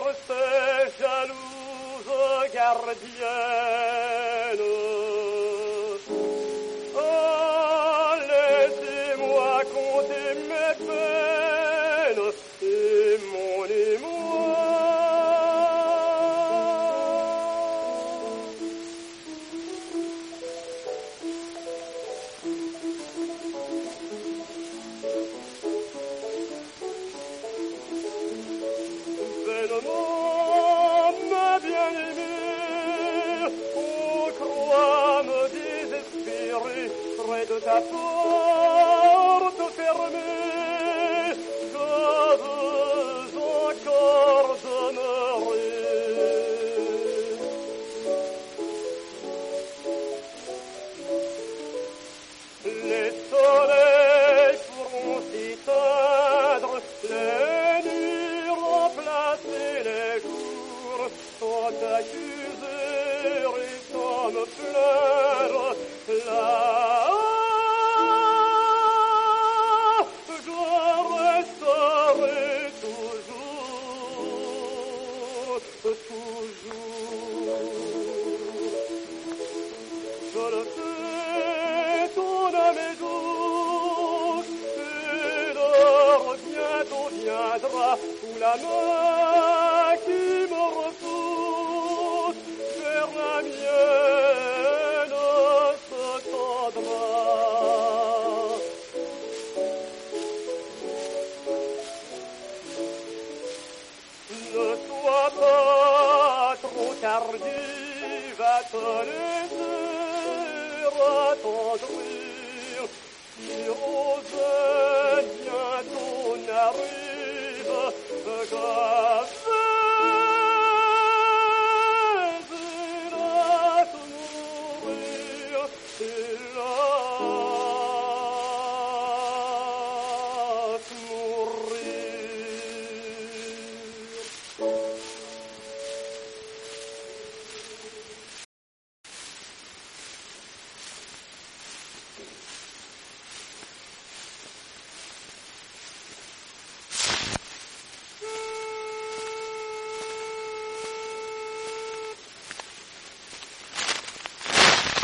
ces jalouses gardiennes. Oh, laissez-moi compter mes peines et mon émoi. Ma bien-aimée, on croit me désespérer près de ta porte fermée. Je veux encore demeurer. Les soleils pourront s'éteindre, les nuits remplacer les jours, sans t'accuser et sans me plaindre. Là, je resterai toujours, toujours. Je le sais, ton âme est douce, et l'heure bientôt viendra où la main qui me repousse vers la mienne se tendra. Ne sois pas trop tardive à te laisser attendrir. Si Rosette bientôt n'arrive que